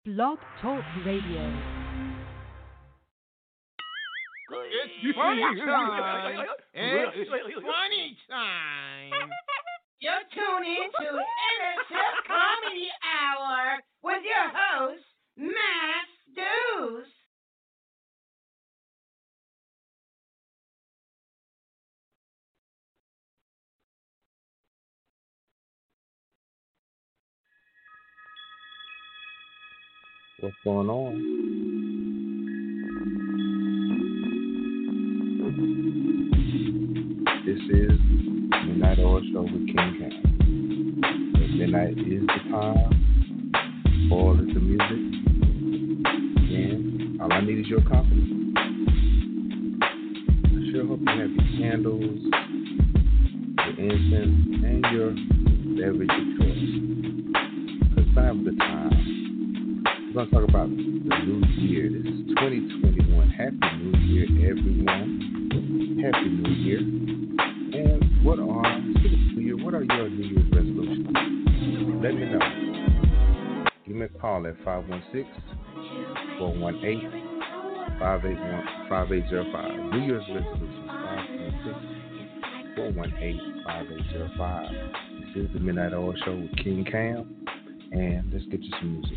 Blog Talk Radio. It's funny time. It's funny time. You're tuning to Innocent Comedy Hour with your host, Max Deuce. What's going on? This is Midnight Oil Show with King Cam. Midnight is the time, oil is the music, and all I need is your company. I sure hope you have your candles, your incense, and your beverage of choice. Because now is the time. We're going to talk about the new year. This is 2021. Happy New Year, everyone. Happy New Year. And what are your New Year's resolutions? Let me know. Give me a call at 516-418-5805. New Year's resolutions, 516-418-5805. This is the Midnight Oil Show with King Cam. And let's get you some music.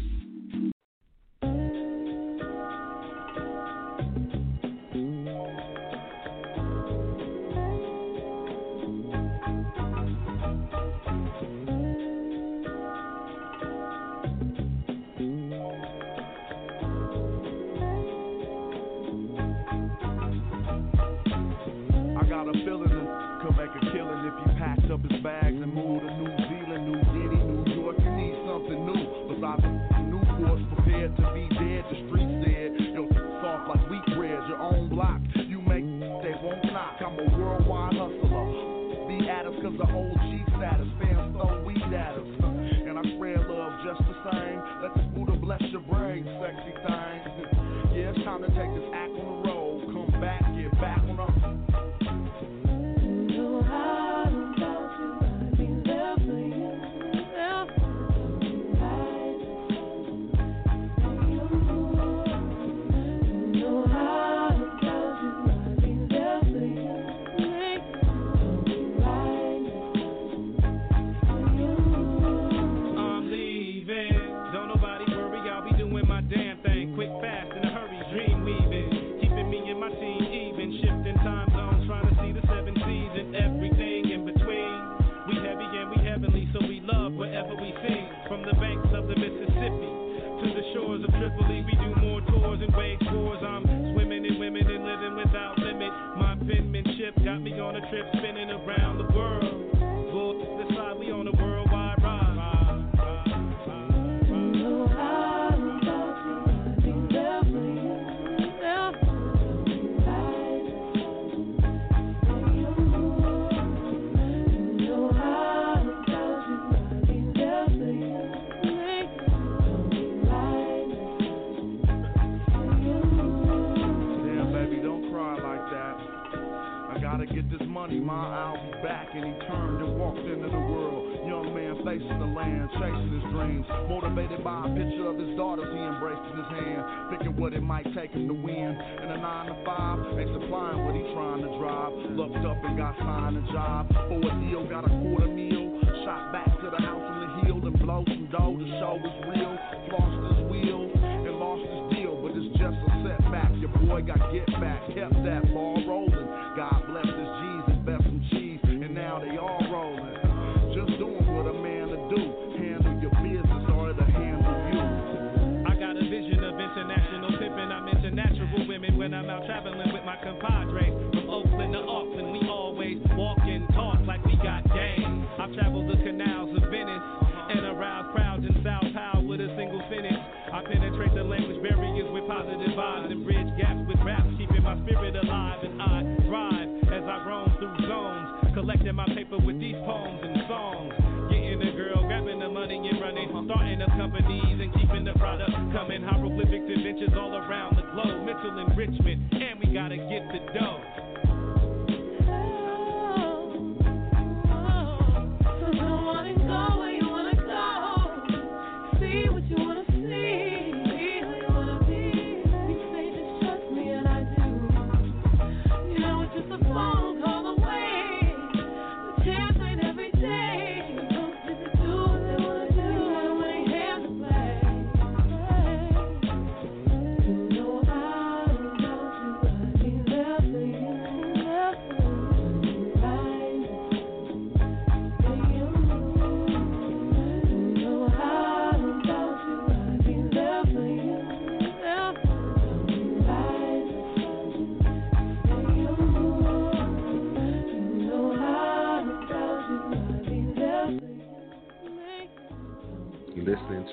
See what you wanna see.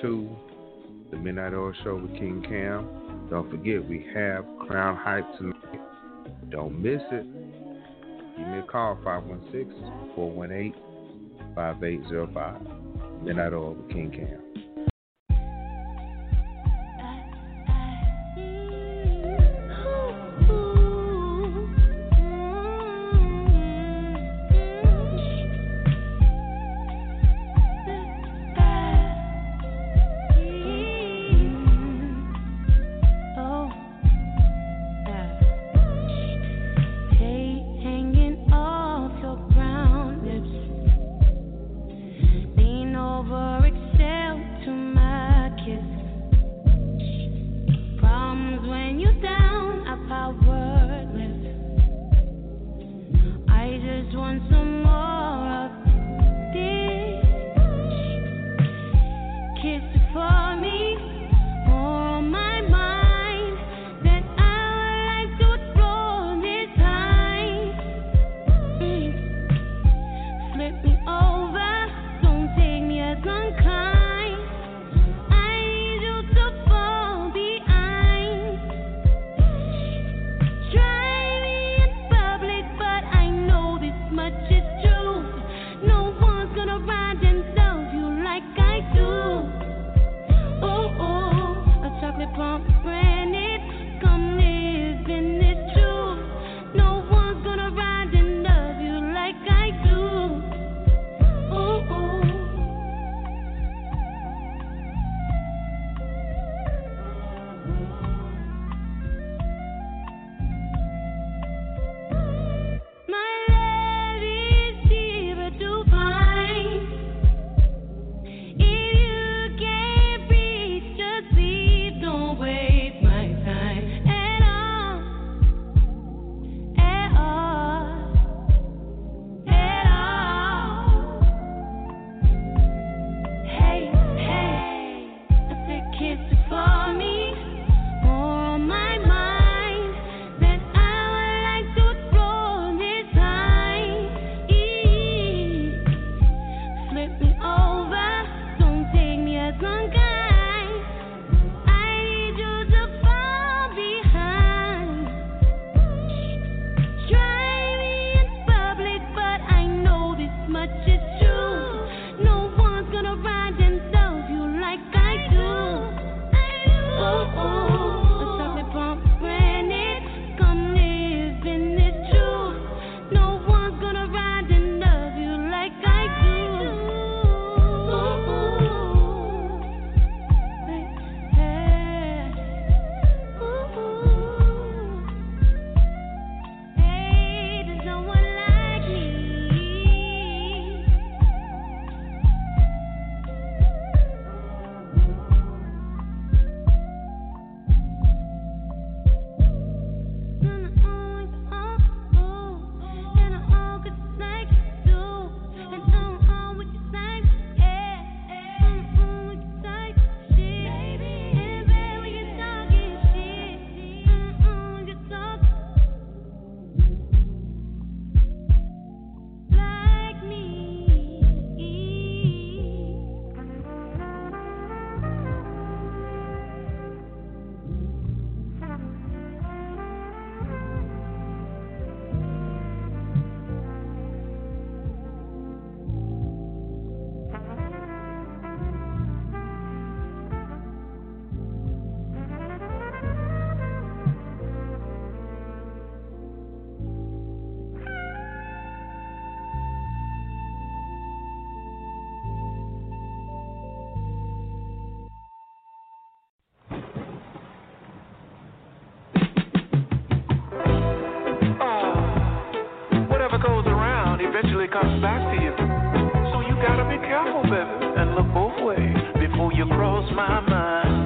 to the Midnight Oil Show with King Cam. Don't forget, we have Crown Hype tonight. Don't miss it. Give me a call, 516-418-5805. Midnight Oil with King Cam. eventually comes back to you. So you gotta be careful, baby, and look both ways before you cross my mind.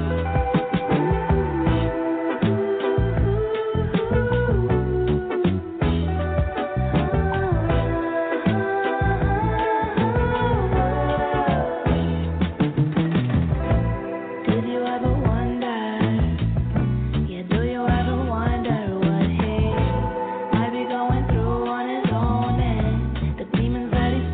Demons that he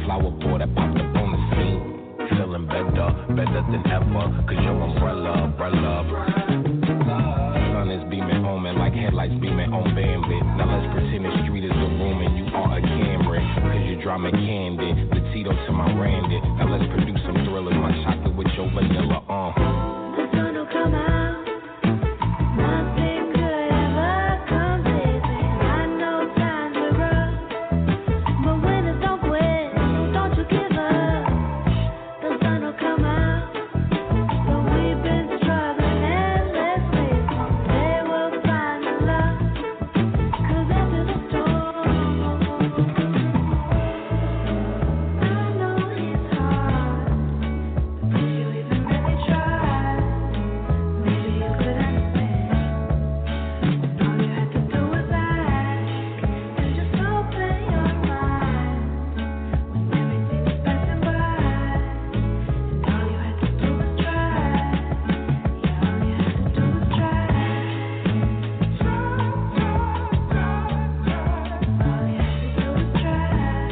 flower boy that popped up on the scene. Feeling better than ever, cause your umbrella. Sun is beaming on me like headlights beaming on Bambi. Now let's pretend the street is a room and you are a Camry. Cause you drama candy, the Tito to my Randy. Now let's produce some thrillers, my chocolate with your vanilla on. The sun will come out. Nothing could ever come between. I know times are rough, but winners don't quit. Don't you give up. The sun will come out. So we've been struggling endlessly. They will find the love. 'Cause after the storm, I know it's hard, but you even let me try. Maybe you could understand. All you had to do was ask and just open your mind when everything is passing by. And all you had to do was try. Yeah, all you had to do was try. All you had to do was try.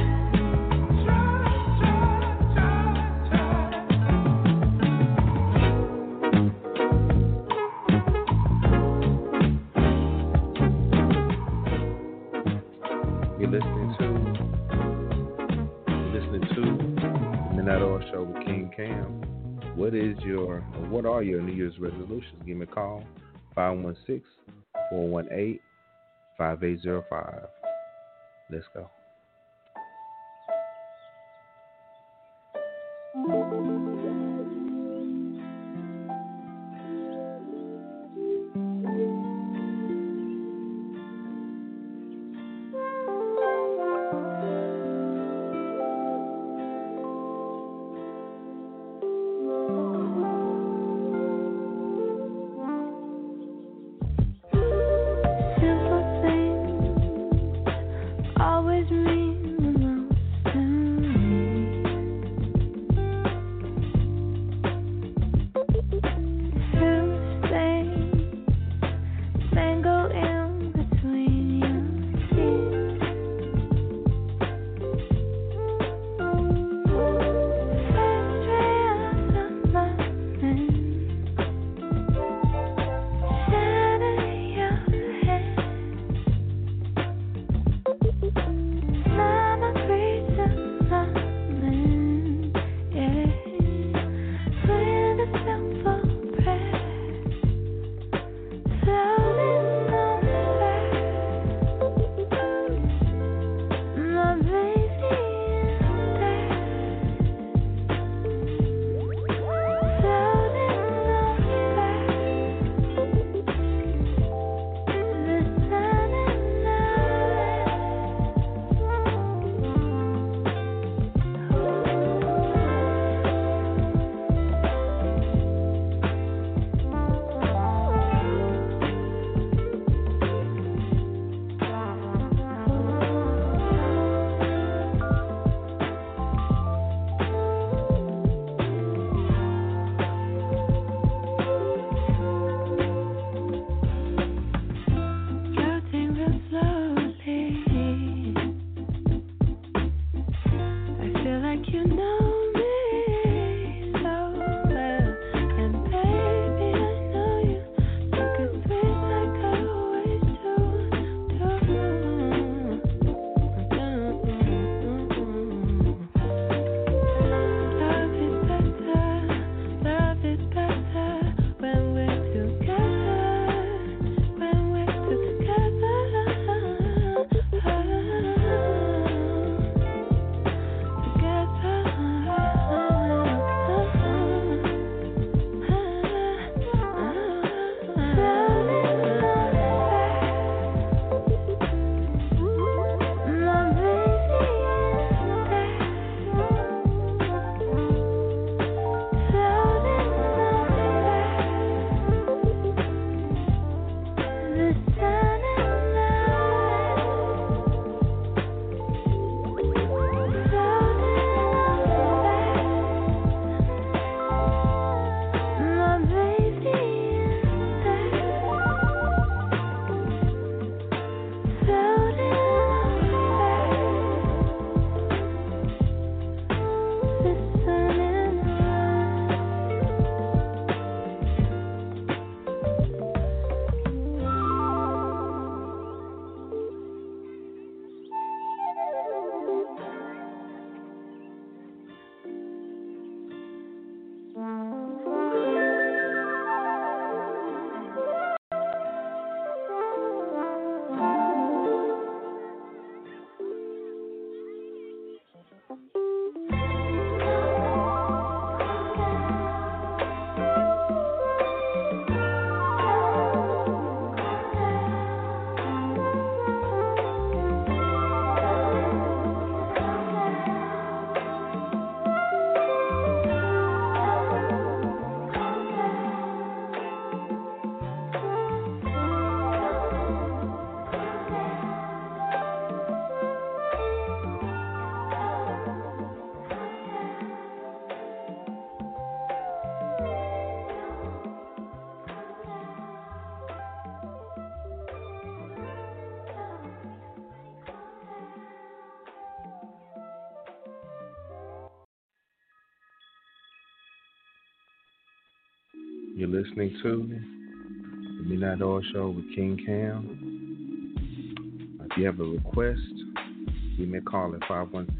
You're listening to the Midnight Oil Show with King Cam. What are your New Year's resolutions? Give me a call, 516-418-5805. Let's go. Simple things always mean the most to me. You're listening to the Midnight Oil Show with King Cam. If you have a request, you may call at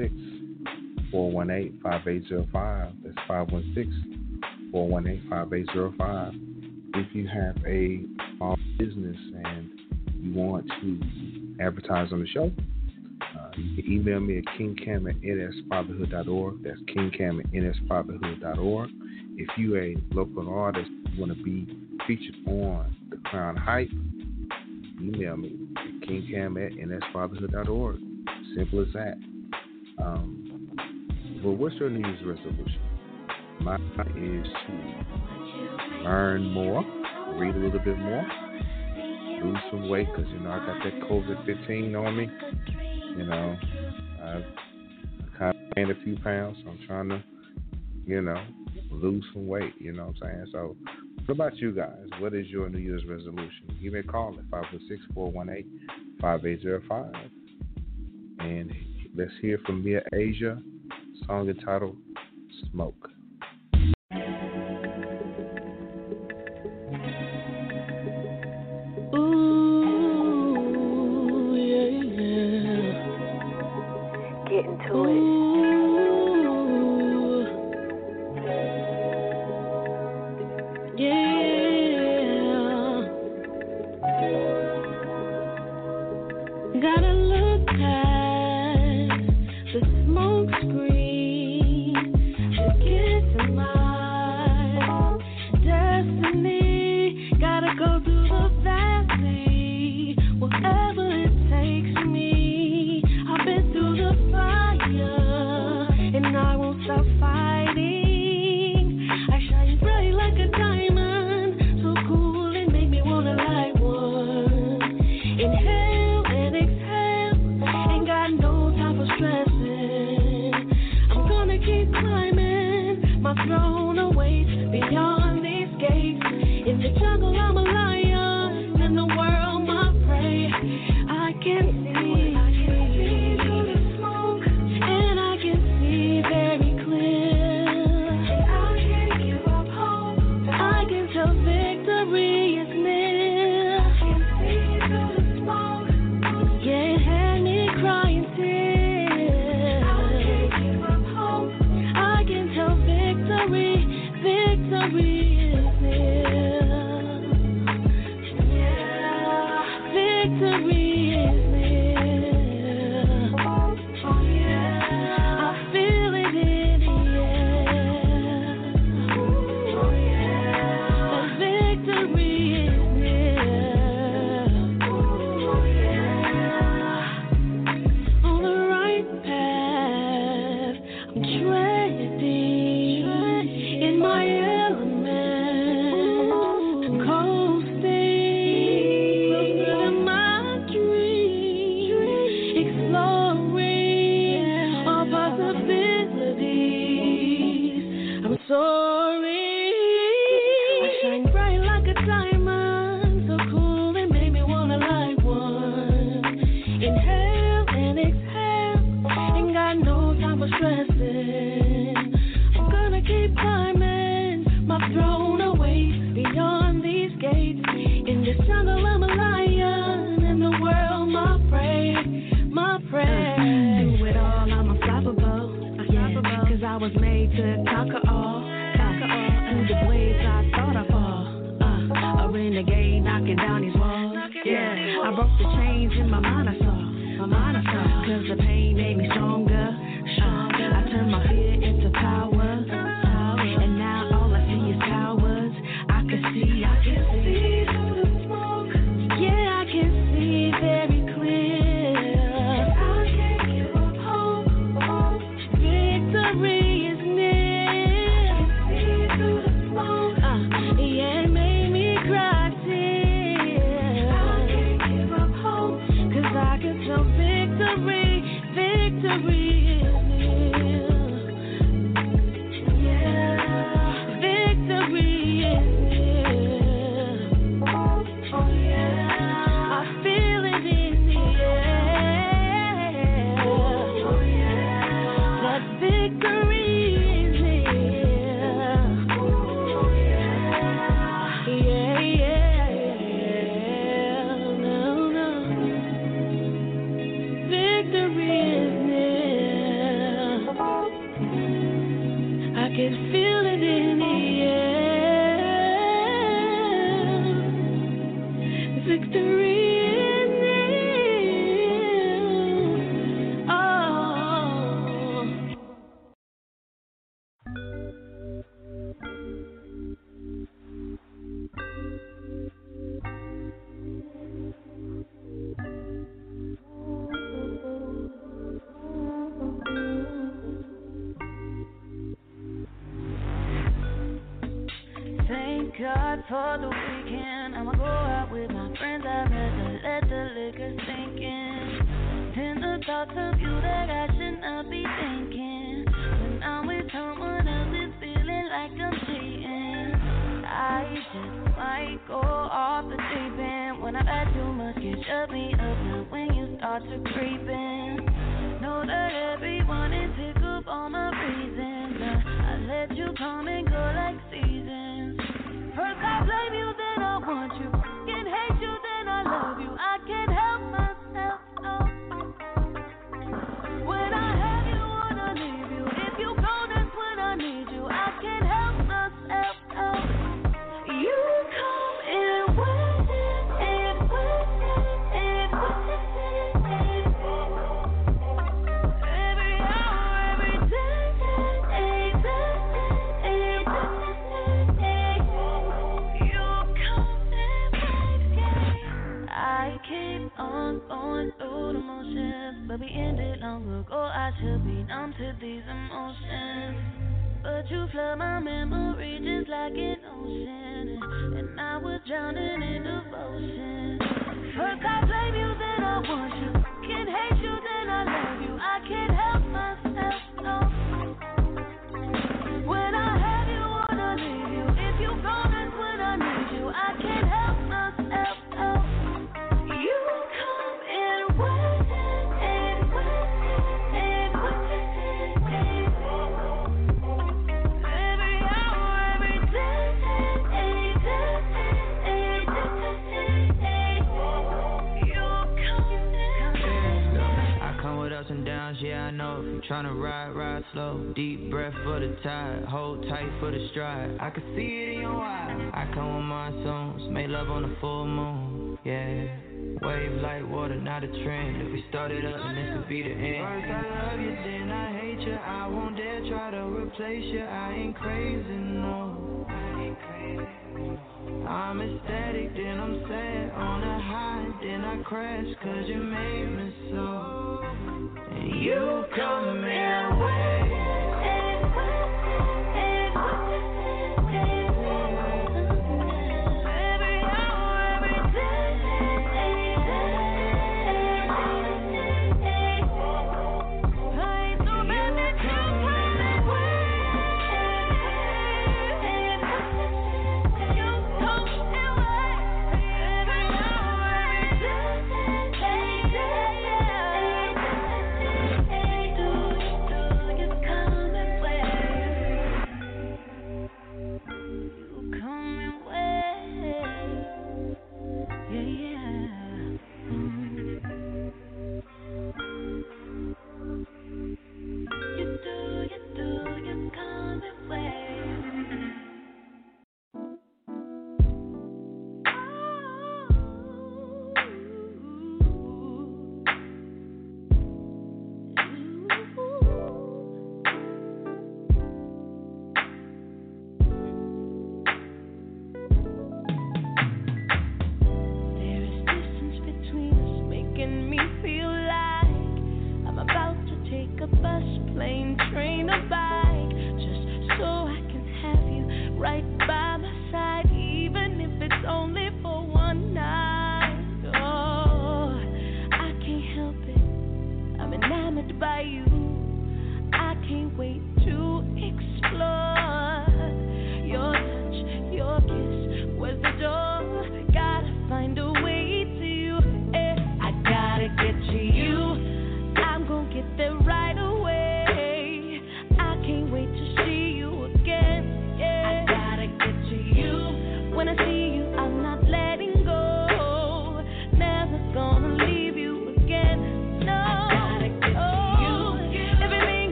516-418-5805. That's 516-418-5805. If you have a small business and you want to advertise on the show, you can email me at kingcam@nsfatherhood.org. That's kingcam@nsfatherhood.org. If you're a local artist who want to be featured on the Crown Hype, email me at kingcam@nsfatherhood.org. Simple as that. Well, what's your New Year's resolution? Mine is to learn more, read a little bit more, lose some weight because, I got that COVID-15 on me. I kind of gained a few pounds, so I'm trying to, lose some weight, you know what I'm saying? So, what about you guys? What is your New Year's resolution? Give me a call at 516-418-5805. And let's hear from Mia Asia, song entitled Smoke. Victory. can feel it in the air. Victory is near. Oh. Thank God for the weekend. I'ma go out with my friends. I'd rather let the liquor sink in. Tend the thoughts of you that I should not be thinking. When I'm with someone else, it's feeling like I'm cheating. I just might go off the deep end. When I've had too much, can shut me up. Now when you start to creep in, know that everyone is sick of all my reasons. I let you come and go like seasons. First I blame you, then I want you. Can hate you, then I love you. I can't help myself, no. When I have you, wanna leave you. If you go, that's when I need you. I can't help myself, no. You come in when every hour, every day. I keep on going through the motions, but we ended long ago. I should be numb to these emotions, but you flood my memory just like an ocean, and I was drowning in devotion. First I blame you, then I want you. Can hate you, then I love you. I can't help myself, no. When I have you, wanna leave you. If you go, that's when I need you. I can't help myself, no. You come in when every hour, every day. You come in. I come with ups and downs, yeah, I know. If you're tryna ride slow. Deep breath for the tide, hold tight for the stride. I can see it in your eyes. I come with monsoons, make love on the full moon, yeah. Wave like water, not a trend. If we started up, then this could be the end. First I love you, then I hate you. I won't dare try to replace you. I ain't crazy, no. I'm ecstatic, then I'm sad. On a high, then I crash, cause you made me so. And you come in way. Every hour, every day. I ain't so bad that you come in way. You come in way. Every hour, every day. Do you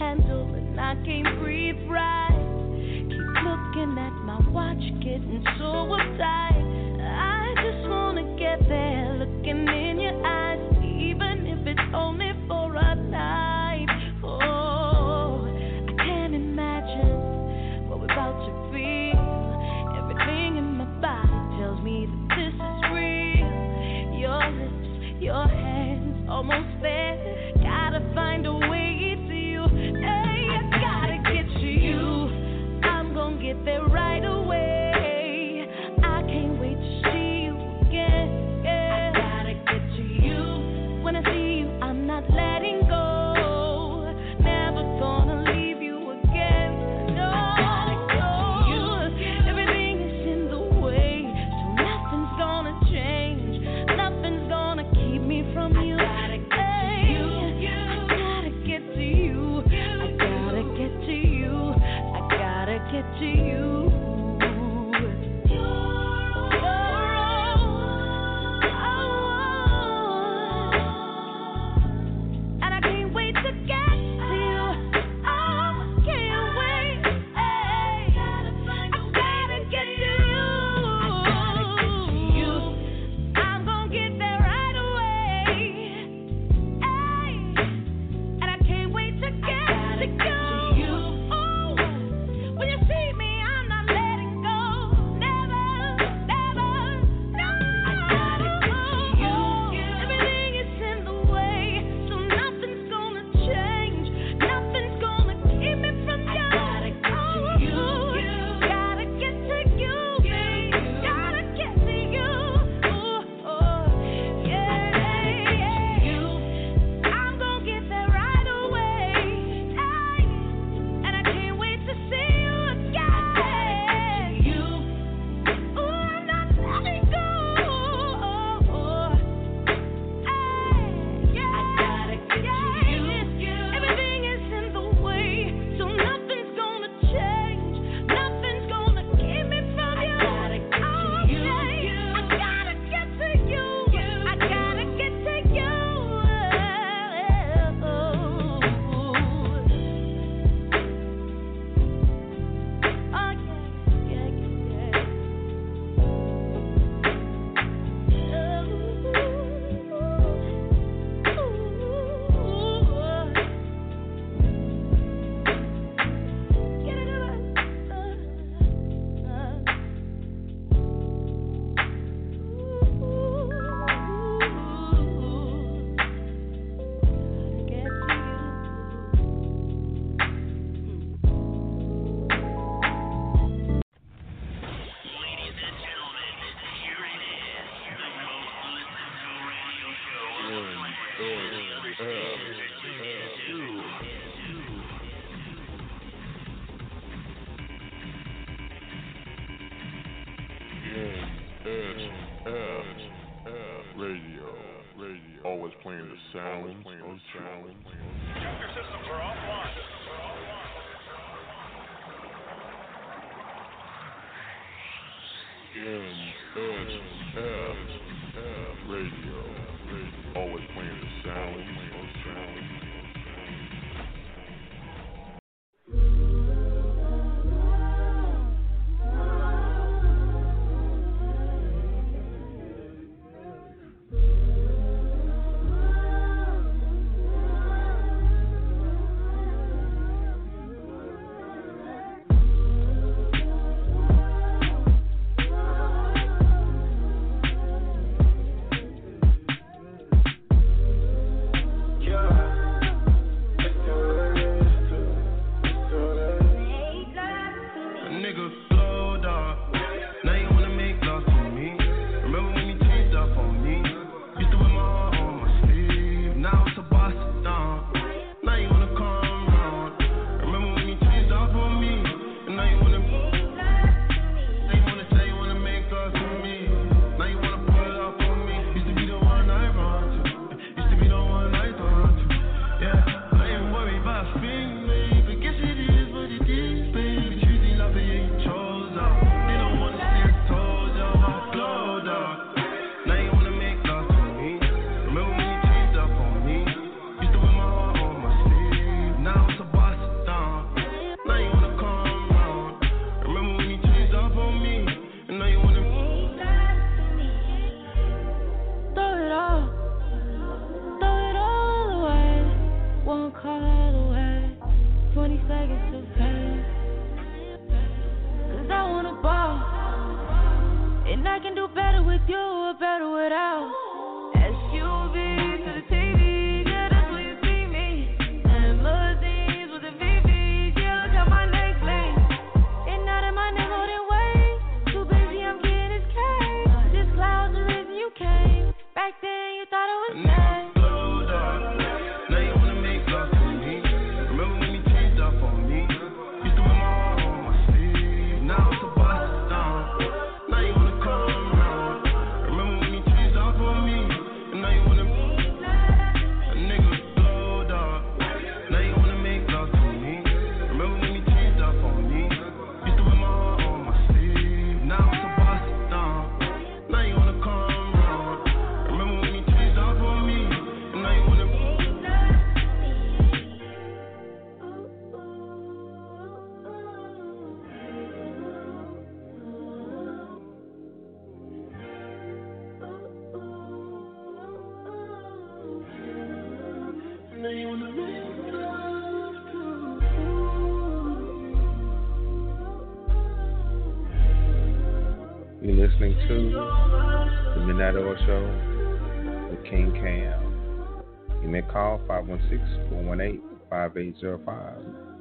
handle and I can't breathe right. Keep looking at my watch, getting so uptight. I just wanna get there, looking in your eyes, even if it's only for a night. Oh, I can't imagine what we're about to feel. Everything in my body tells me that this is real. Your lips, your hands, almost there. Gotta find a way to you. Hey, I gotta get to you. I'm gonna get there right away. I can't wait to see you again. I gotta get to you. When I see you, I'm not letting go. Never gonna leave you again. No, everything is in the way, so nothing's gonna change. Nothing's gonna keep me from you. I gotta get to you. I gotta get to you. I gotta get to you. And I can't wait to get to you. Oh, can't wait. Hey, I gotta get to you. I'm gonna get there right away. Hey, and I can't wait to get to you. Oh, when you see me, I'm not letting go. Never, never, no. I gotta get to you. Everything is in the way, so nothing's gonna change. Nothing's gonna keep me from you. I gotta get to you. Gotta get to you. Gotta get to you. Oh, yeah. I'm gonna get there right away. Hey, and I can't wait to see you again. Ooh, I'm not letting go. Hey, yeah. I gotta get to you. Everything is in the way, so nothing's gonna change. Nothing's gonna keep me from you. I gotta get to you. I gotta get to you. I gotta get to you. Oh, yeah. Get it up. Radio. Always playing the sound. Computer systems are offline. Radio. Always playing the sound. Boss 20 seconds too fast. 'Cause I wanna ball, and I can do better with you or better without. SUV to the TV, yeah, that's where you see me. Limousines with the VVs, yeah, look how my legs lay. And now that my name holding weight, too busy, I'm getting this cake. This cloud's the reason you came. Back then you thought it was sad. Now you wanna make love to me. Remember when you changed up on me? Used to wear my heart on my sleeve. Now it's a bust down. Now you wanna come around. Remember when you changed up on me? And now you wanna a nigga blow dog. Now you wanna make love to me. Remember when you changed up on me? Used to wear my heart on my sleeve. Now it's a bust down. Now you wanna come around. Remember when you changed up on me? And now you wanna You're listening to the Midnight Oil Show with King Cam. You may call 516-418-5805.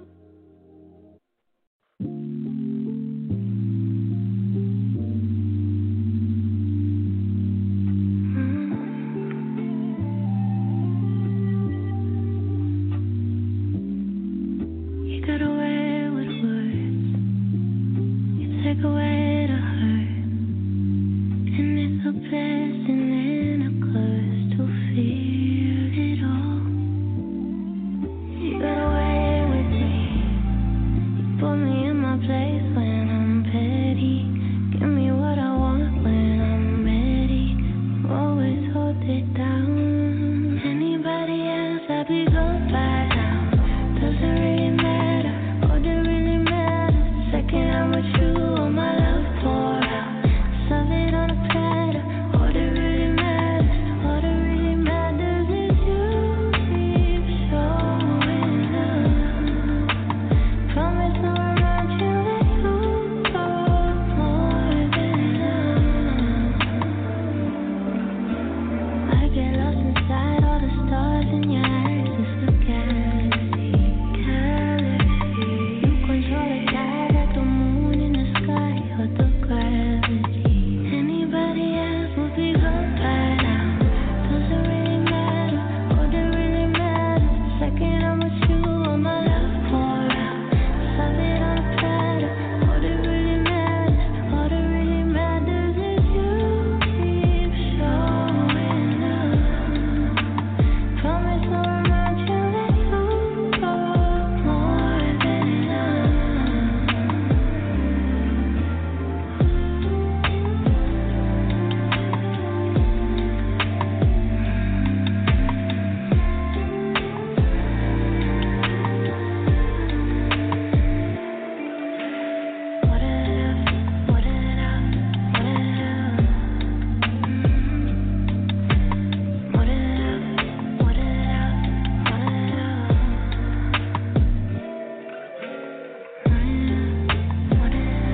You got away with words, you take away the hurt, and it's a blessing and a curse to feel it all. You got away with me, you put me in my place when I'm petty. Give me what I want when I'm ready. Always hold it down. Anybody else, I'd be good by now. Doesn't really matter, all that really matters. Second I'm with you, all my love pour out. Serve it on a platter. All that really matters, all that really matters is you keep showing up. Promise I'll remind you that you go more than enough. I get lost inside all the stars in your eyes. It's a galaxy, galaxy. You control the tide like the moon in the sky or the gravity. Anybody else would be gone by now. Doesn't really matter, all that really matters. Second I'm with you, all my love pour out. Serve it on a platter. All that really matters, all that really matters is you keep showing up. Promise I'll remind you that you go more than enough. What enough, what enough, what enough. What enough, what enough, what enough. What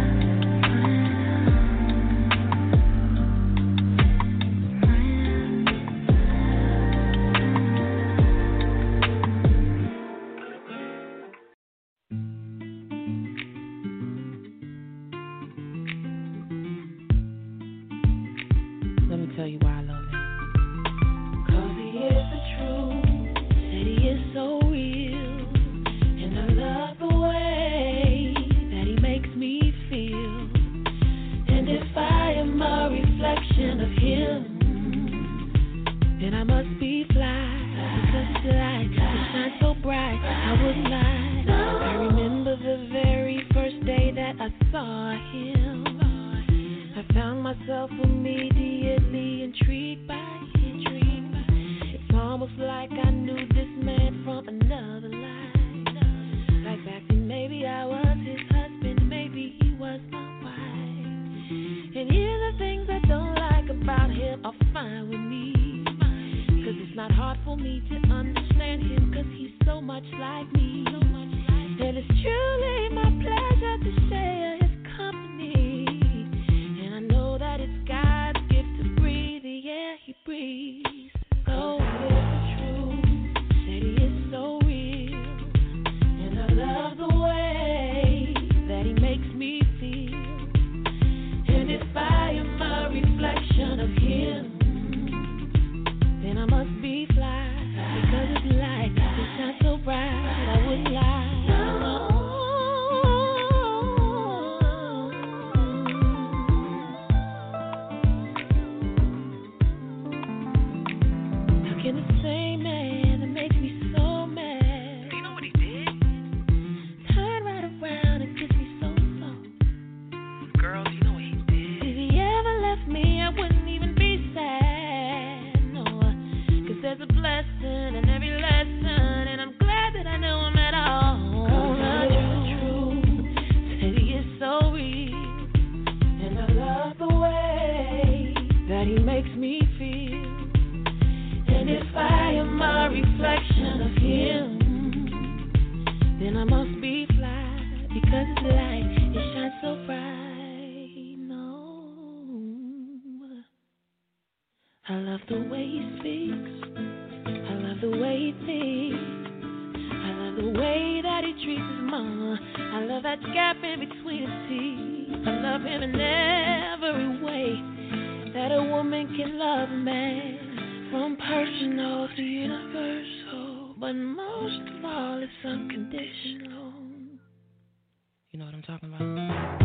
Let me tell you why I love him. 'Cause he is the truth, that he is so real, and I love the way that he makes me feel. And if I am a reflection of him, then I must be fly, because his light shines so bright, I wouldn't lie. I remember the very first day that I saw him. I found myself immediately intrigued by him. It's almost like I knew this man from another life. Like back then, maybe I was his husband, maybe he was my wife. And here the things I don't like about him are fine with me. 'Cause it's not hard for me to understand him, 'cause he's so much like me. Said it's truly my pleasure to share his company. And I know that it's God's gift to breathe the air he breathes. So here's the truth, that he is so real. And I love the way that he makes me feel. And if I am a reflection of him, then I must be fly. Because his light, it shines so bright, I wouldn't lie. How can the same man that makes me so mad, you know what he did? Turn right around and kiss me so soft. Girl, you know what he did? If he ever left me, I wouldn't even be sad. No, 'cause there's a blessing in every lesson, and I'm glad that I know him at all. The truth, that he is so real, and I love the way that he makes me feel. And if I am a reflection of him, then I must be fly, because his light, it shines so bright. No, I love the way he speaks, I love the way he thinks, I love the way that he treats his mama, I love that gap in between his teeth. I love him in every way that a woman can love a man, from personal to universal, but most of all it's unconditional. You know what I'm talking about?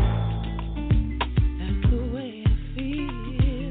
That's the way I feel,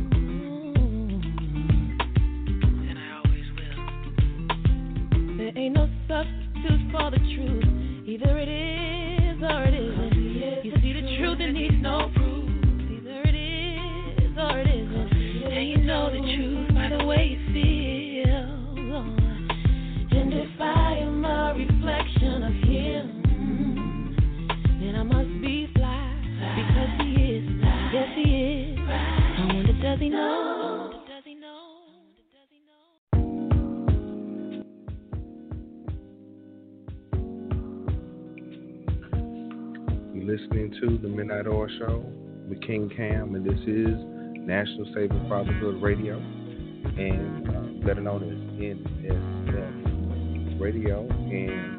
and I always will. There ain't no substitute for the truth. Either it is or it isn't. You see, the truth, it needs no proof. Either it is or it isn't. And you know the truth by the way you feel. And if I am a reflection of him, then I must be fly, because he is. Yes, he is. I wonder, does he know? You're listening to the Midnight Oil Show with King Cam, and this is National Saving Fatherhood Radio, and better known as NSF Radio. And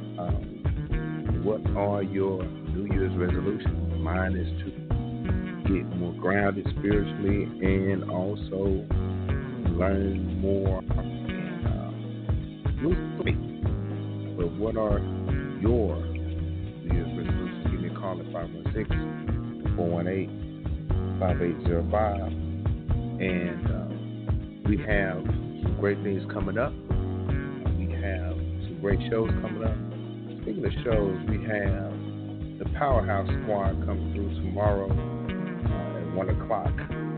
what are your New Year's resolutions? Mine is to get more grounded spiritually and also learn more and lose weight. But what are your New Year's resolutions? Give me a call at 516-418-5805. And we have some great things coming up. We have some great shows coming up. Speaking of shows, we have the Powerhouse Squad coming through tomorrow at 1 o'clock.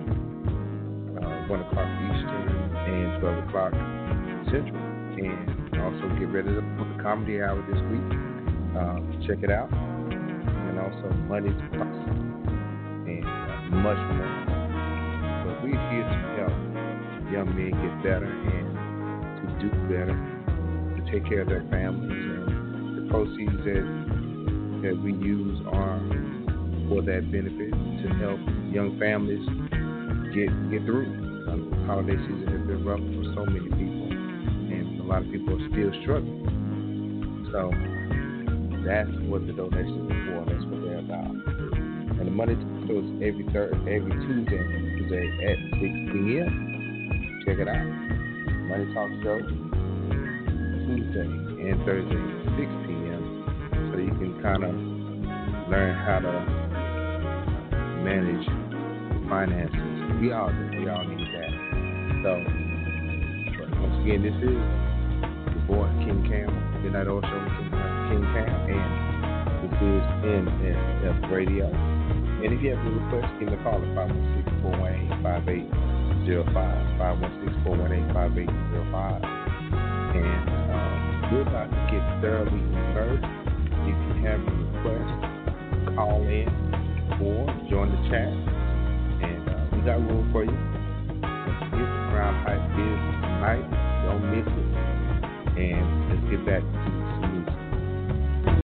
1 o'clock Eastern and 12 o'clock Central. And also get ready for the Comedy Hour this week. Check it out. And also Money Talks and much more. But we're here to help young men get better and to do better, to take care of their families. And the proceeds that we use are for that benefit, to help young families get through. The holiday season has been rough for so many people, and a lot of people are still struggling. So that's what the donations are for. That's what they're about. And the money goes every Tuesday at 6 p.m. Check it out. Money Talk Show Tuesday and Thursday at 6 p.m. So you can kind of learn how to manage finances. We all need that. So, but once again, this is your boy King Cam, Midnight Oil Show with King Cam, and this is NSF Radio. And if you have a request, give me a call at 516-418-5805, 516-418-5805. And we're about to get thoroughly immersed. If you have a request, call in or join the chat. And we got room for you. It's the Crown Pipe is tonight. Don't miss it. And let's get back to some music.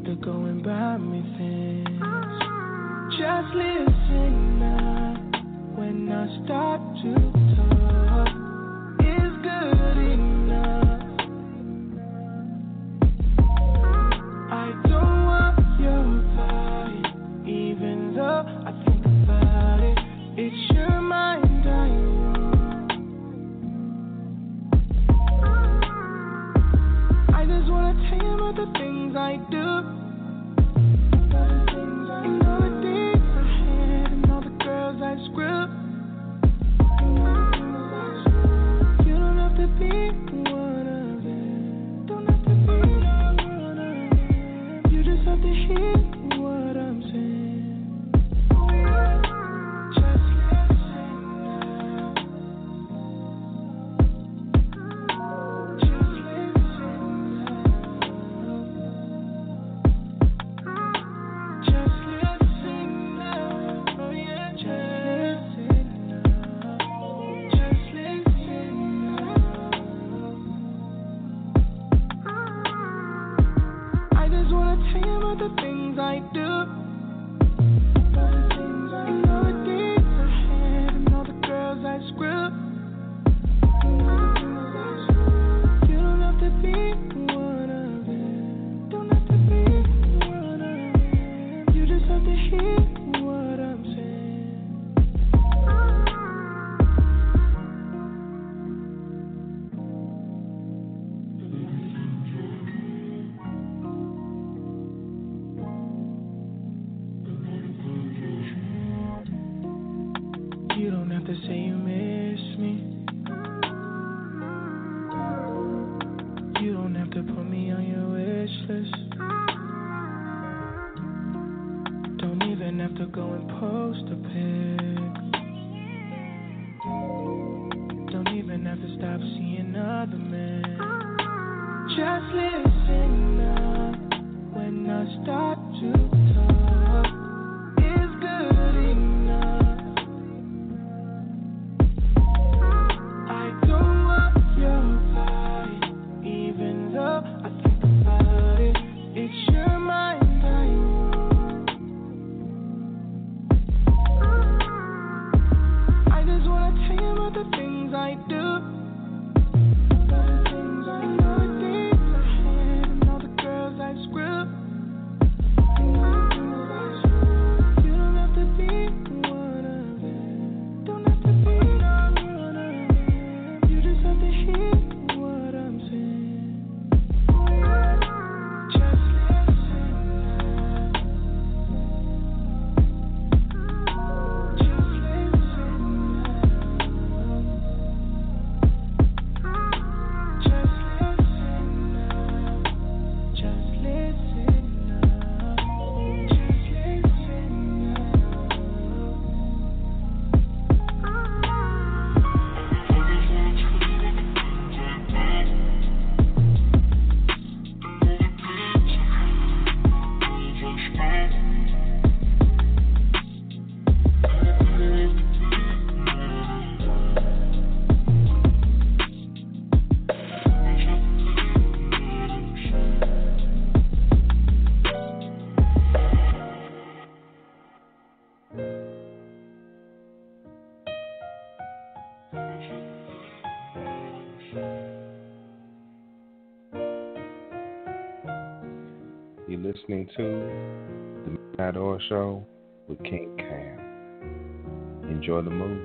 have to go and buy me things. Just listen up when I start to talk. It's good enough. I don't want your body, even though I think about it. It's your mind I want. I just wanna tell you about the things I do. And all the things I had, and all the girls I screwed. You don't have to be one of them. Don't have to be one of them. You just have to hear what I'm saying. Just listen now. Just listen now. Just listen now. Oh yeah, just listen now. Just listen now. I just wanna tell you about the things I do. And all the things I had, and all the girls I screwed. You don't have to be one of them. Don't have to be one of them. You just have to hear what I'm saying. You don't have to say you miss me. You don't have to put me on your wish list. Don't even have to go and post a pic. Don't even have to stop seeing other men. Just listen up when I start to talk. It's good enough. I don't want your body, even though I think about it. It's your mind I want. I just wanna tell you about the things I do. And all the things I had, and all the girls I screwed. You don't have to be one of them. Don't have to be one of them. You just have to hear what I'm saying. Just listen now. Just listen now. Just listen now. Just listen now. Just listen You're listening to the Midnight Oil Show with King Cam. Enjoy the mood.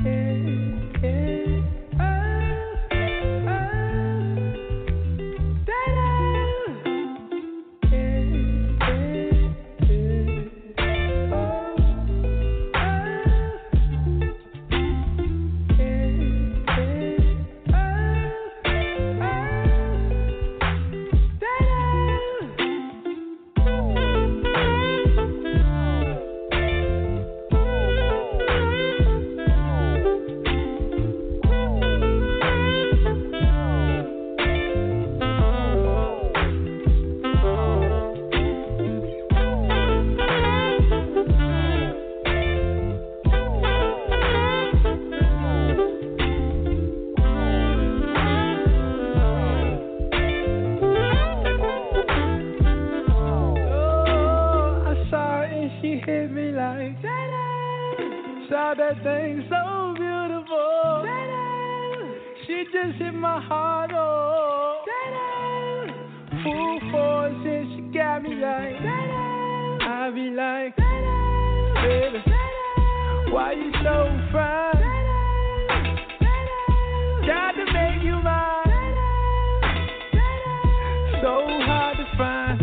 Damn. God, that thing so beautiful. She just hit my heart, oh. Full force and she got me like, I be like, baby, why you so fine? Got to make you mine. So hard to find.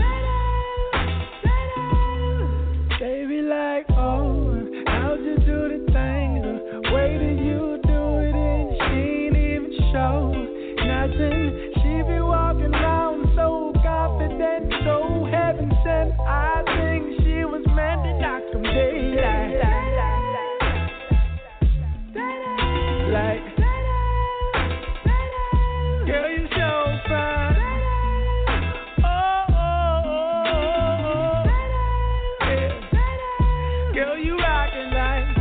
Baby like, oh, how'd you do the thing? The way that you do it and she ain't even show nothing. She be walking around so confident, so heaven sent. I think she was meant to knock them daylight. Like, girl, you so fine. Oh, oh, oh, oh. Yeah. Girl, you rockin' like,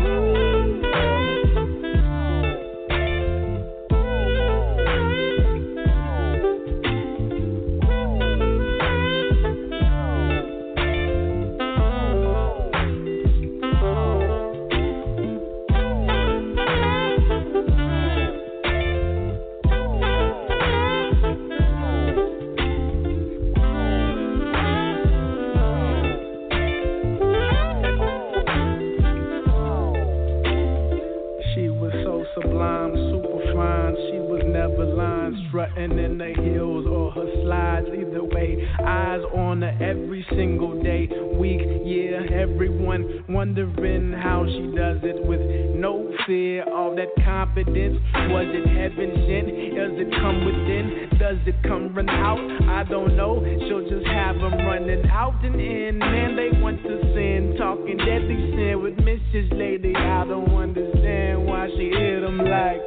strutting in the hills or her slides. Either way, eyes on her every single day, week, year. Everyone wondering how she does it with no fear. All that confidence, was it heaven sent? Does it come within? Does it come run out? I don't know. She'll just have them running out and in. Man, they want to sin, talking deadly sin with Mrs. Lady. I don't understand why she hit them like.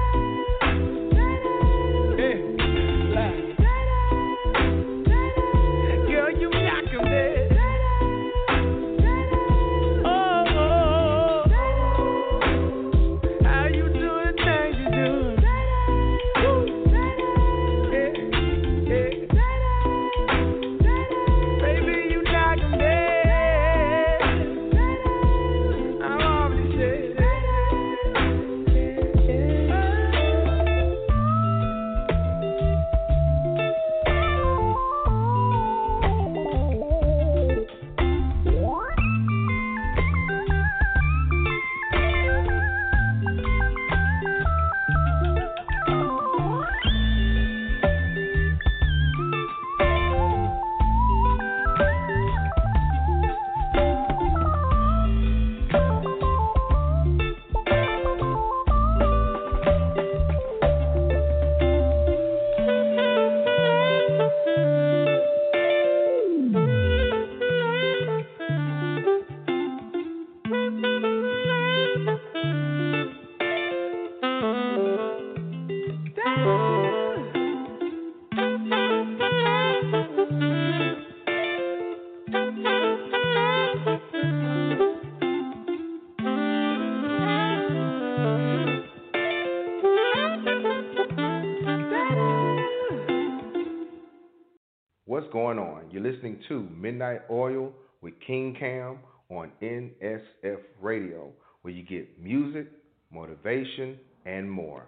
What's going on? You're listening to Midnight Oil with King Cam on NSF Radio, where you get music, motivation, and more.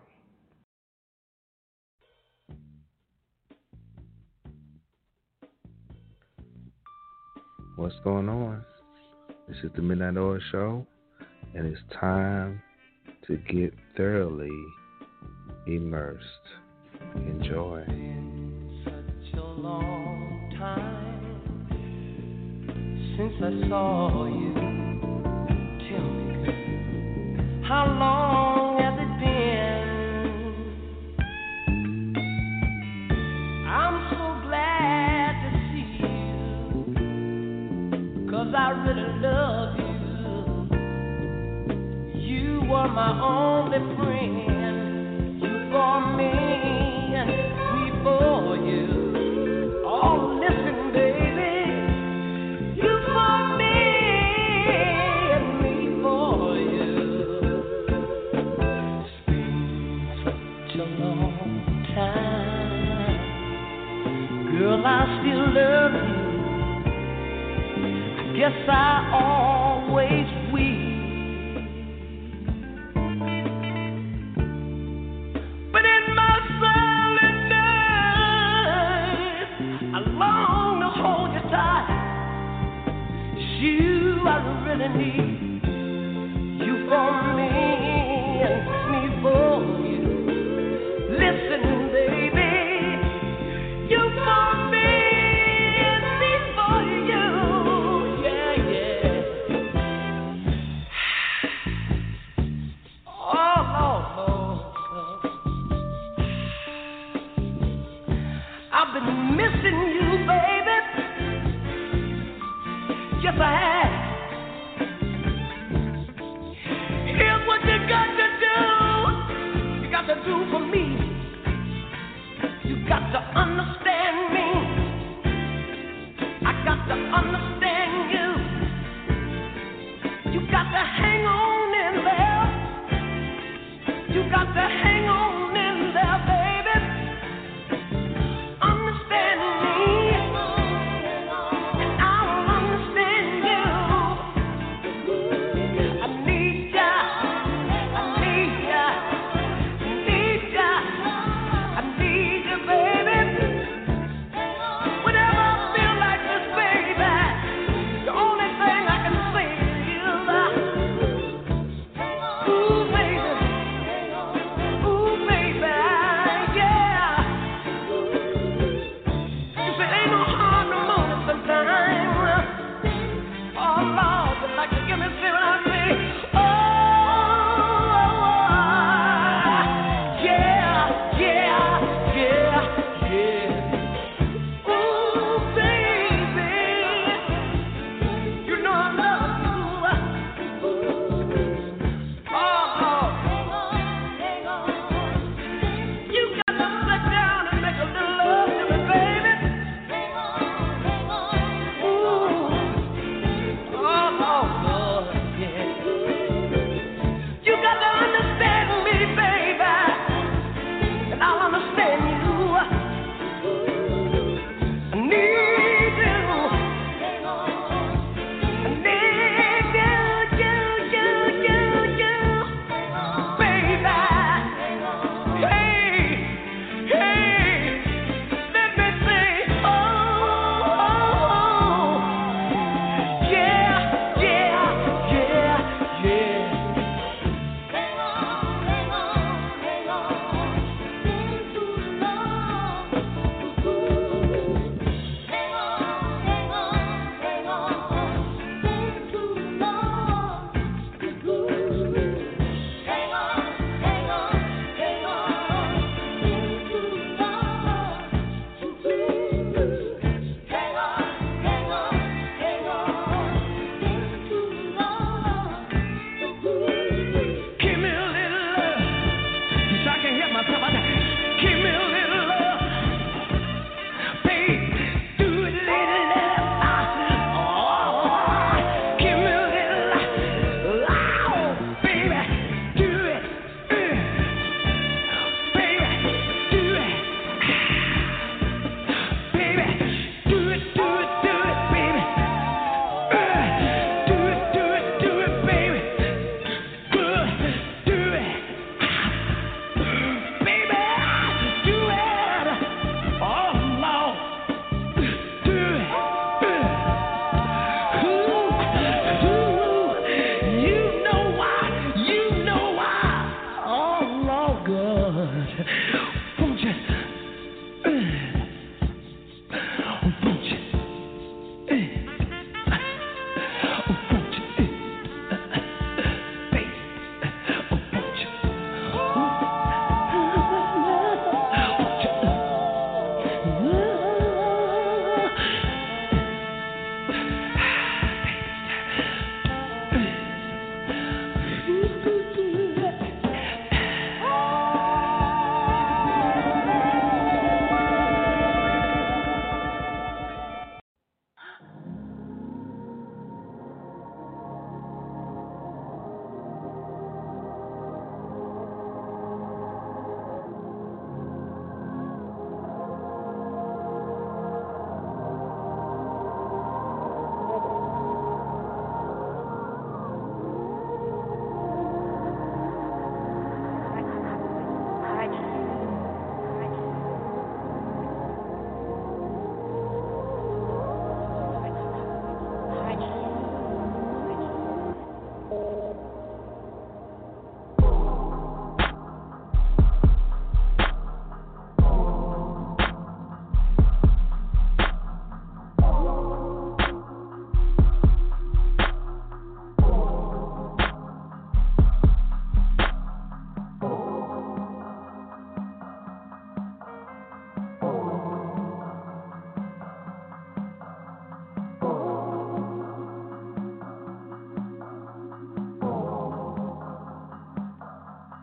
What's going on? This is the Midnight Oil Show, and it's time to get thoroughly immersed. Enjoy. Such a long time since I saw you. Tell me, girl, how long has it been? I'm so glad to see you, 'cause I really love you. You were my only friend. You for me, we for you. Oh, listen, baby, you for me and me for you. It's been such a long time, girl, I still love you. I guess I always will.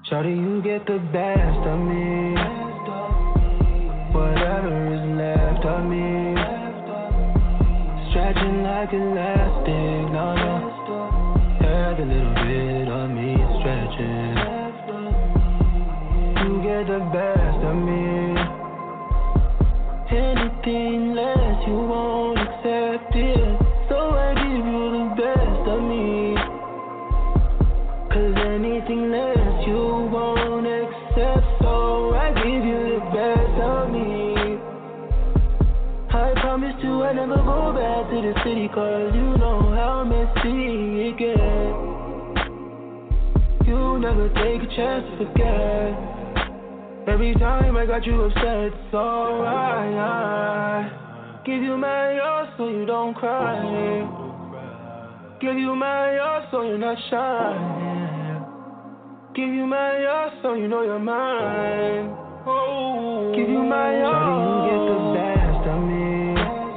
Shawty, you get the best of me. Whatever is left of me, stretching like elastic. No, have a little bit of me stretching. You get the best of me. Anything less, you won't accept it. So I give you the best of me. 'Cause anything less, you won't accept. So I give you the best of me. I promise you I never go back to the city, 'cause you know how messy it gets. You never take a chance to forget. Every time I got you upset, so I give you my all so you don't cry. Give you my all so you're not shy. Give you my all so you know you're mine. Oh, give you my all. Shawty, you get the best of me.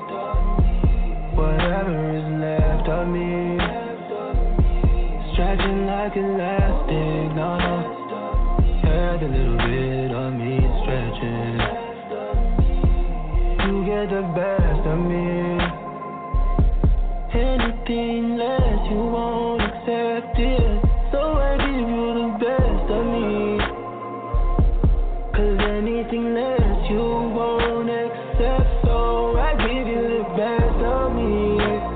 Whatever is left of me, stretching like elastic. No, had a little bit of me stretching. You get the best of me. Anything less, you won't accept it. So I give you the best of me. 'Cause anything less, you won't accept. So I give you the best of me.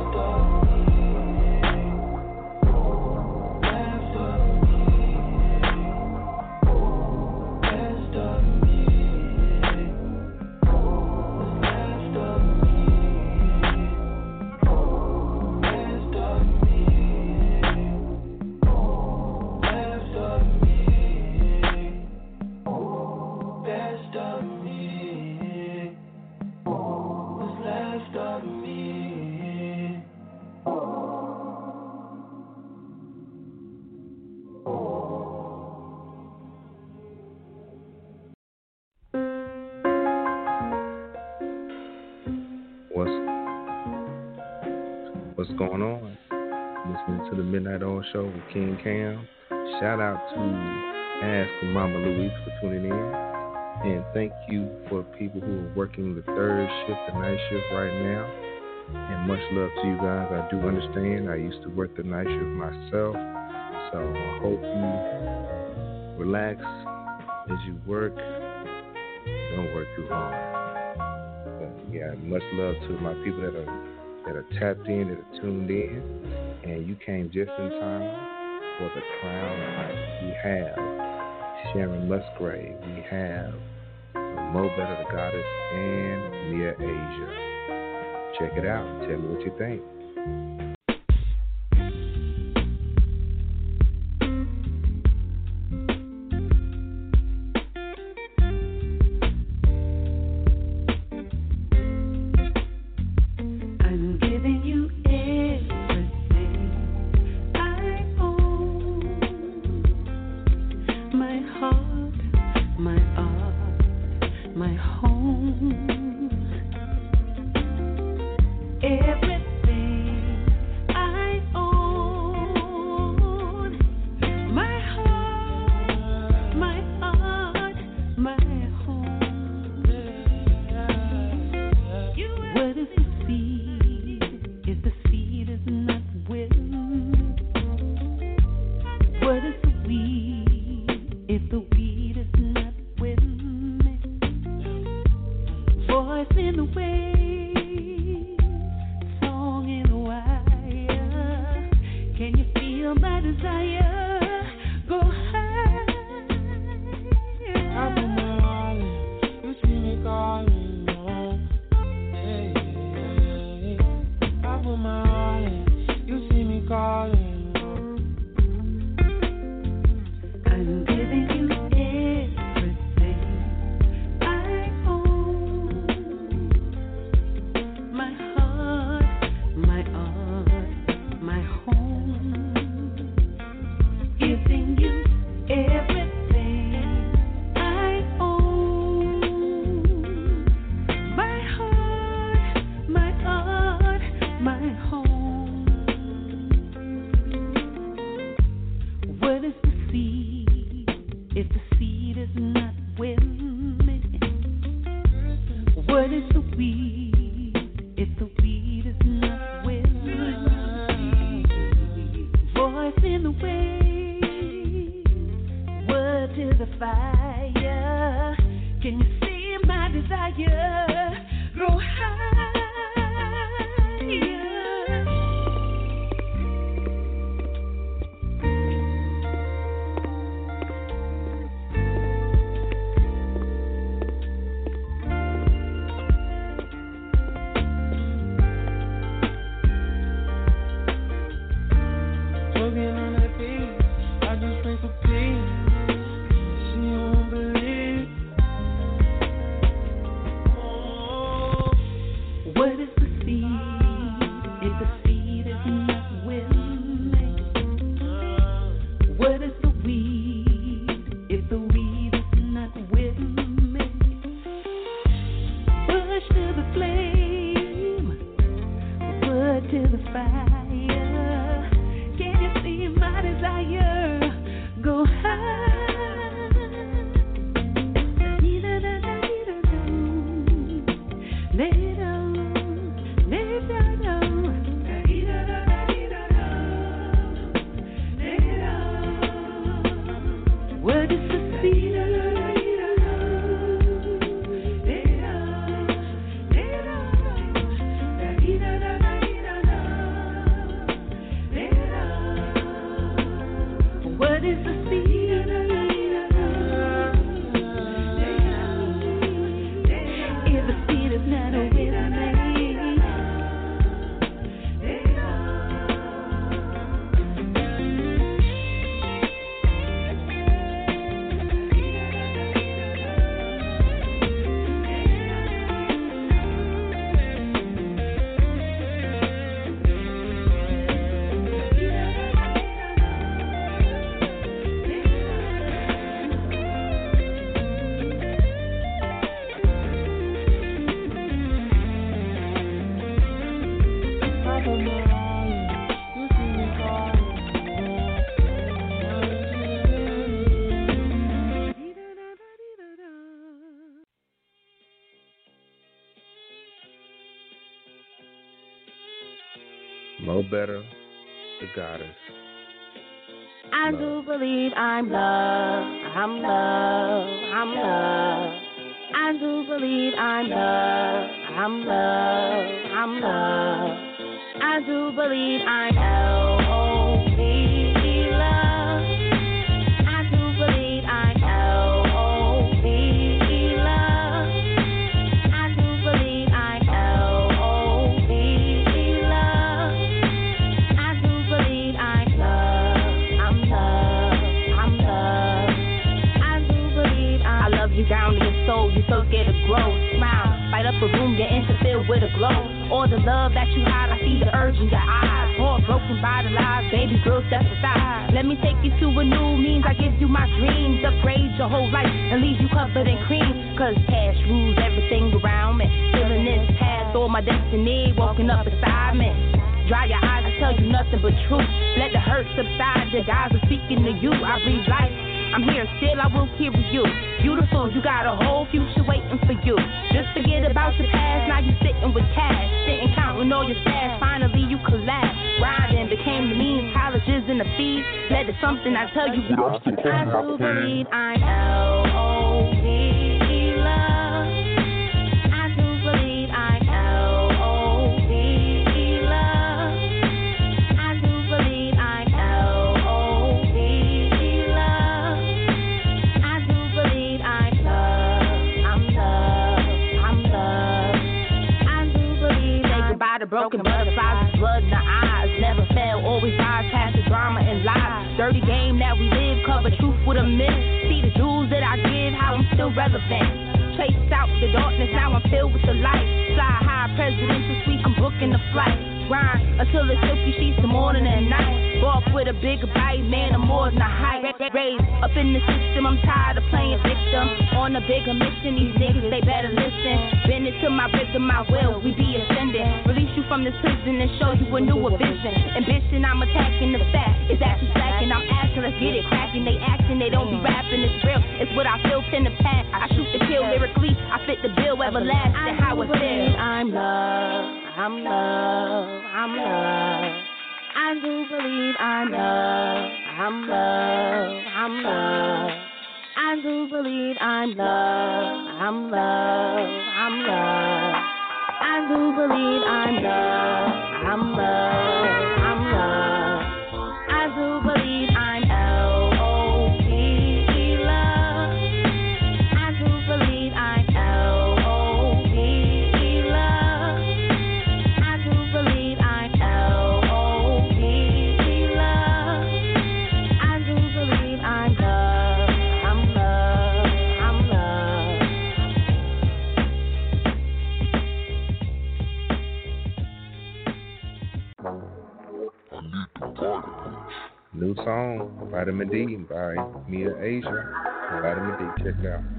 What's going on? Listening to the Midnight Oil Show with King Cam. Shout out to Ask Mama Louise for tuning in. And thank you for people who are working the third shift, the night shift right now. And much love to you guys. I do understand. I used to work the night shift myself. So I hope you relax as you work. Don't work too hard. But yeah, much love to my people that are tapped in, that are tuned in. And you came just in time for the Crown Heights. We have Sharon Musgrave. We have Mo Better the Goddess and Mia Asia. Check it out. Tell me what you think. fire. Can you see my desire grow higher? Smoking on that beat, I just pray for peace. She won't believe. Oh. What is the seed if the seed is not with me? What is the weed if the weed is not with me? Push to the flame, wood to the fire. Can you see my desire go high? What is the seed? What is the seed? If the seed is not with me. Mo Better, the goddess. I do believe I'm loved. I'm loved. I'm loved. I do believe I'm loved. I'm loved. I'm loved. I do believe I'm L-O-V-E loved. I do believe I'm L-O-V-E loved. I do believe I'm L-O-V-E loved. I do believe I'm loved. I'm loved. I'm loved. I do believe I love you down to your soul. You're so scared to grow. Smile. Light up a room, you're interfilled with a glow. All the love that you hide, I see the urge in your eyes. Heart broken by the lies, baby girl, step aside. Let me take you to a new means. I give you my dreams, upgrade your whole life and leave you covered in cream. Cause cash rules everything around me. Feeling this past all my destiny, walking up beside me. Dry your eyes, I tell you nothing but truth. Let the hurt subside, the guys are speaking to you. I breathe life. I'm here, still I will carry you. Beautiful, you got a whole future waiting for you. Just forget about your past, now you sitting with cash. Sitting counting all your stash, finally you collapsed. Riding became the means, colleges and the fees. Led to something I tell you. I do believe I'm L-O-V-E love. I do believe I'm L-O-V-E love. I do believe I'm L-O-V-E love. I do believe I'm loved. I'm loved. I'm loved. I do believe say goodbye to broken butterflies, blood in the eyes. Never fail, always rise past the drama and lies. Dirty game that we live, cover truth with a myth. See the jewels that I give, how I'm still relevant. Chased out the darkness, now I'm filled with the light. Fly high, presidential suite, I'm booking the flight. Grind until it's silky sheets, the morning and night. Walk with a bigger bite, man, I'm more than a height. Raised up in the system, I'm tired of playing victim. On a bigger mission, these niggas, they better listen. Bend it to my rhythm, my will, we be ascending. Release you from this prison and show you a newer vision. Ambition, I'm attacking the fact. It's actually slacking, I'm asking, let's get it cracking. They acting, they don't be rapping, it's real. It's what I feel, pen to pad. I shoot the kill lyrically, I fit the bill, everlasting, how it feels. I'm loved. I'm loved, I'm loved. I do believe I'm loved, I'm loved, I'm loved. I I do believe I'm loved. I'm loved. I'm loved. I do believe I'm loved. I'm loved. I'm loved. I do believe I'm L-O-V-E loved. I do believe I'm L-O-V-E loved. I do believe I'm L-O-V-E loved. I do believe I'm loved. I'm loved. I'm loved. New song, Vitamin D by Mia Asia. Vitamin D, check it out.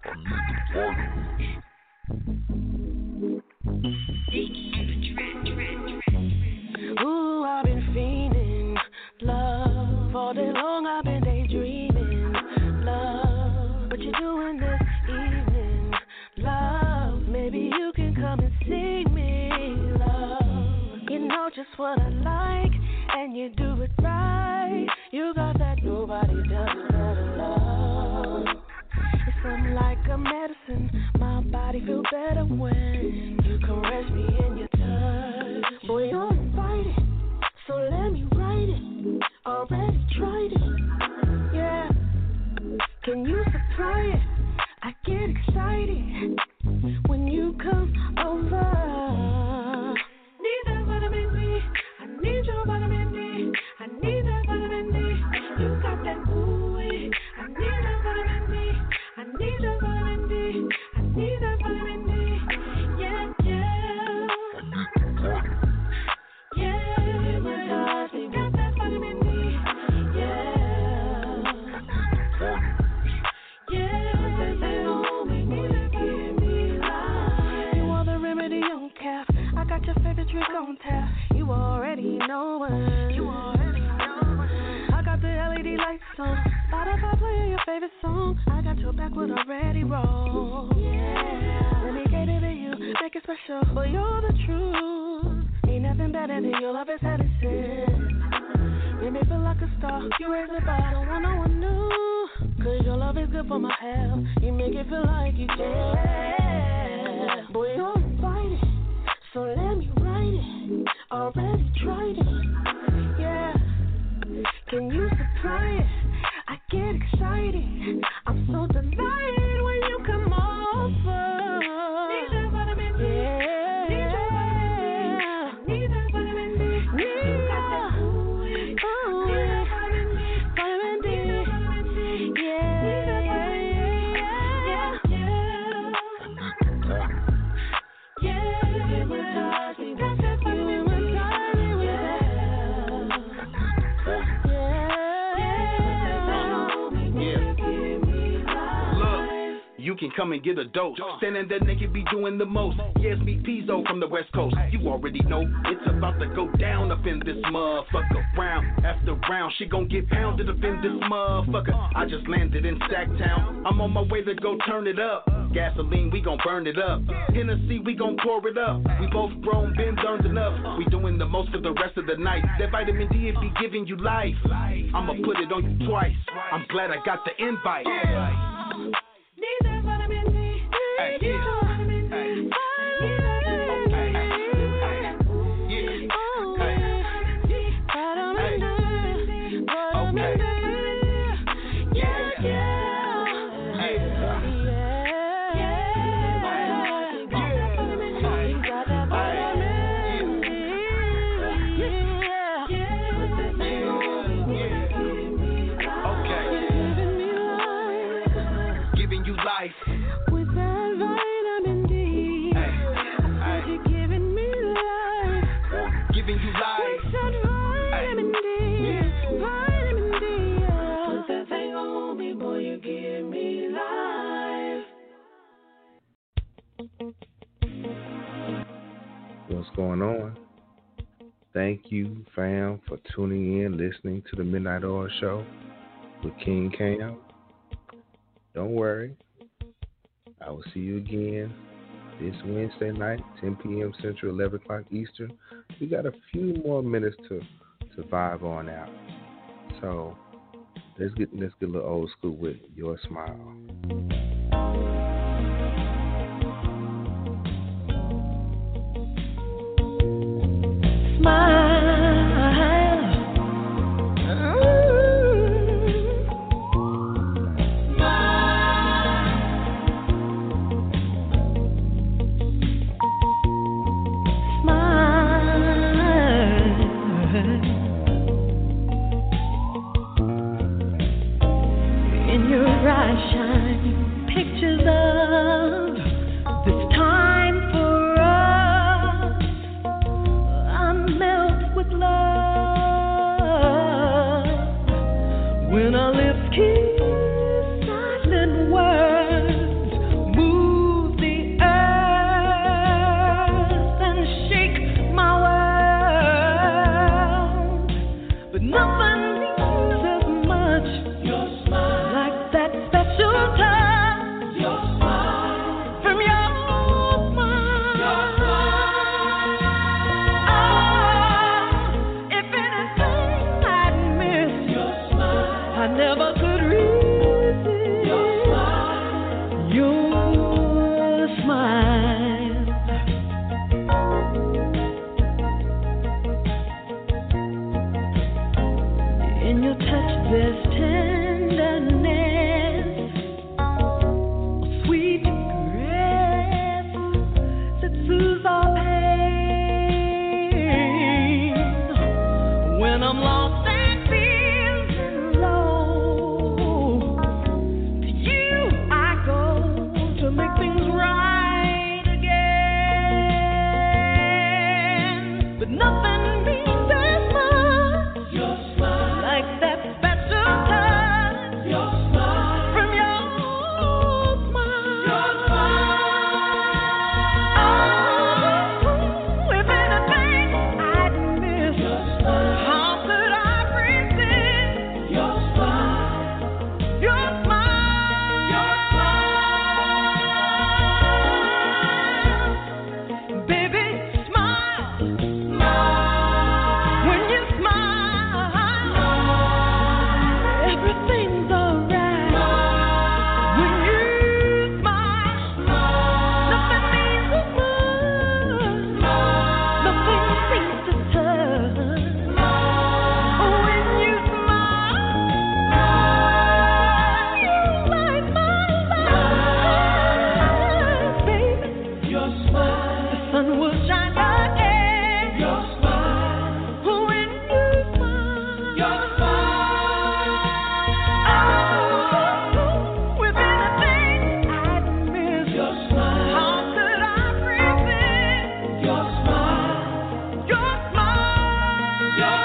Ooh, I've been fiending, love. All day long I've been daydreaming, love. What you doing this evening, love? Maybe you can come and see me, love. You know just what I like, and you do it right. You got that nobody does it better, love. It's something like a medicine. My body feel better when you caress me in your touch. Boy, you're invited, so let me write it. Already tried it, yeah. Can you supply it? I get excited when you come over. Need that vitamin D. I need your vitamin D. I need that vitamin D. You got that ooey. I need that vitamin D. I need that vitamin D. I need that vitamin D. Yeah, yeah. Yeah, yeah. You got that vitamin D. Yeah. Yeah. Give me life. You are the remedy on calf. I got your favorite drink on tap. You already know what. I got the LED lights on. Spotify playing your favorite song. I got your backwood already roll. Yeah. Let me cater to you, make it special. For you're the truth. Ain't nothing better than your love is medicine. Make me feel like a star. You raise the bar, don't want no one new. Cause your love is good for my health. You make it feel like you care. Boy, you're invited, so let me write it. Already tried it, yeah. Can you supply it? I get excited. I'm so delighted when you come over. Need that vitamin D. Yeah. Need that vitamin D. Need that vitamin D. Need that vitamin D. Vitamin D. Yeah. Need that vitamin D. Yeah. Give me touch. You got that vitamin D. You can come and get a dose. Standing there naked be doing the most. Yes, me Pizzo from the West Coast. You already know it's about to go down up in this motherfucker. Round after round, she gon' get pounded up in this motherfucker. I just landed in Sacktown. I'm on my way to go turn it up. Gasoline, we gon' burn it up. Hennessy, we gon' pour it up. We both grown, been learned enough. We doing the most for the rest of the night. That vitamin D, it be giving you life. I'ma put it on you twice. I'm glad I got the invite. Need that vitamin D. Hey, Need that vitamin D. What's going on? Thank you, fam, for tuning in, listening to the Midnight Oil Show with King Cam. Don't worry, I will see you again this Wednesday night, 10 p.m. Central, 11 o'clock Eastern. We got a few more minutes to vibe on out. So Let's get a little old school with Your Smile. Smile. In your eyes shine pictures of this time for us. I melt with love when our lips kiss. Silent words move the earth and shake my world, but nothing means as much. Your smile, like that special touch. Your smile, from your smile. Your smile. Oh, if anything I'd miss, your smile, I never could resist. Your smile. Your smile. In your touch there's tenderness, a sweet caress that soothes our pain. When I'm lost and feeling low, to you I go to make things right again. But nothing means as much. Your smile, like that special touch. Your smile, from your smile. Your smile. Oh, if anything I'd miss, your smile, how could I resist? Your smile. Your smile. Your smile. Baby, smile. Smile. When you smile, everything's alright. When you smile, nothing means as much. Nothing seems to touch. When you smile, you light my life, baby. Your smile, the sun will shine again. Your smile, when you smile. Your smile. Oh, with anything I'd miss. Your smile, how could I resist? Your smile. Your smile. Your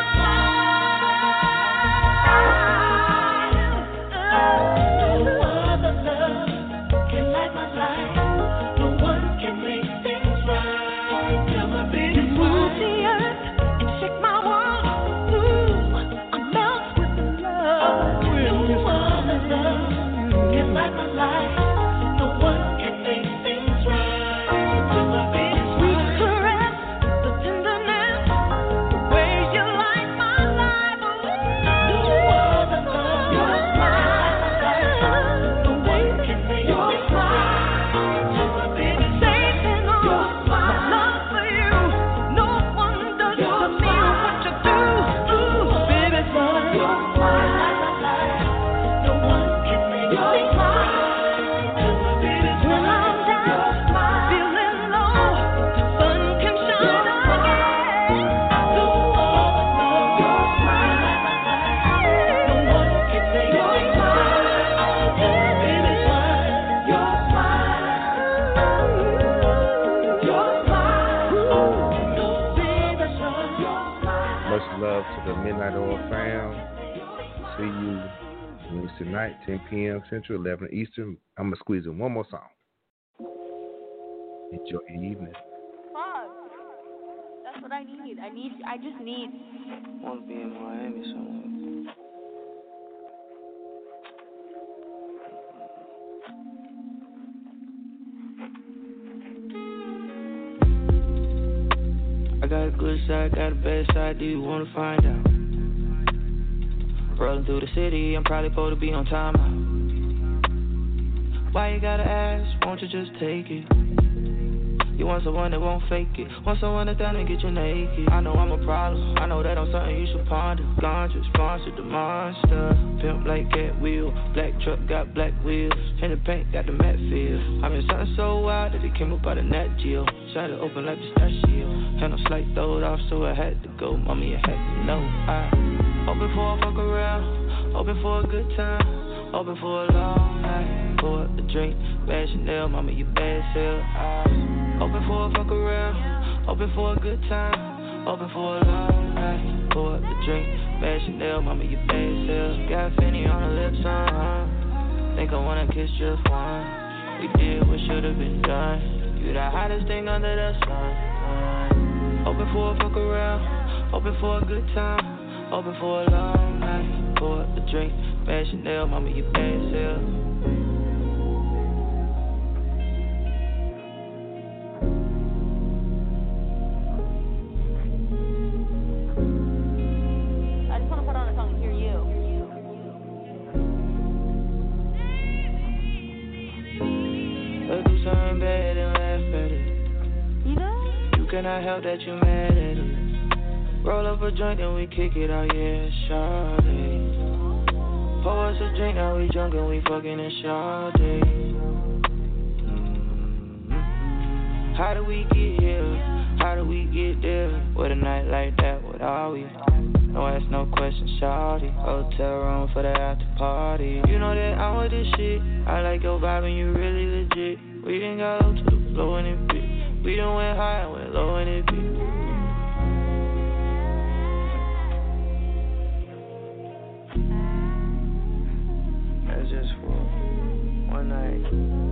smile. No other love can light my life. No one can make things right. Till my baby move the earth and shake my world. Ooh, I melt with love. No other love can light my life. No one can make things right. Till my baby sweet caress, the tenderness, the way you light my life. No other love, your smile. No one can make things right. Till my baby saving all my love for you. No one does to me what you do. Ooh, baby, smile. Your smile. No one can make things right. Till my baby when I'm down, feeling low, the sun can shine again. No other love, your smile. No one can make things right. Till my baby smile. Your smile. Your smile. No baby smile. Your smile. Much love to the Midnight Oil fam. See you Wednesday night, 10 p.m. Central, 11 Eastern. I'm going to squeeze in one more song. Enjoy your evening. Fuck. That's what I need. I just need. Want to be in Miami somewhere. I got a good side, got a bad side. Do you want to find out? Rolling through the city, I'm probably supposed to be on time now. Why you gotta ask, won't you just take it? You want someone that won't fake it. Want someone that's down and get you naked. I know I'm a problem, I know that I'm something you should ponder. Ganja, sponsored the monster. Pimp like cat wheel. Black truck got black wheels. In the paint got the matte feel. I been something so wild that it came up out of Nat Geo. Shot it open like pistachio. Had no slight throw it off, so I had to go. Mommy, I had to know. I open for a fuck around. Open for a good time. Open for a long night. Pour up the drink. Bad Chanel, mama, you bad sell. Open for a fuck around. Open for a good time. Open for a long night. Pour up the drink. Bad Chanel, mama, you bad sell. Got Finny on the lips, think I wanna kiss just one. We did what should've been done. You the hottest thing under the sun. Open for a fuck around. Open for a good time. Open for a long night. Pour up the drink. Bad Chanel, mama, you bad sell. I just want to put on a song and hear you. Let's do something bad and laugh at it. You cannot help that you mad at it. Roll up a joint and we kick it out, yeah, shawty. Pour us a drink, now we drunk and we fucking in shawty. How do we get here? How do we get there? With a night like that, what are we? No ask, no question, shawty. Hotel room for the after party. You know that I'm with this shit. I like your vibe and you really legit. We done got low to the floor and it bit. We done went high and went low and it bit. That's just for one night.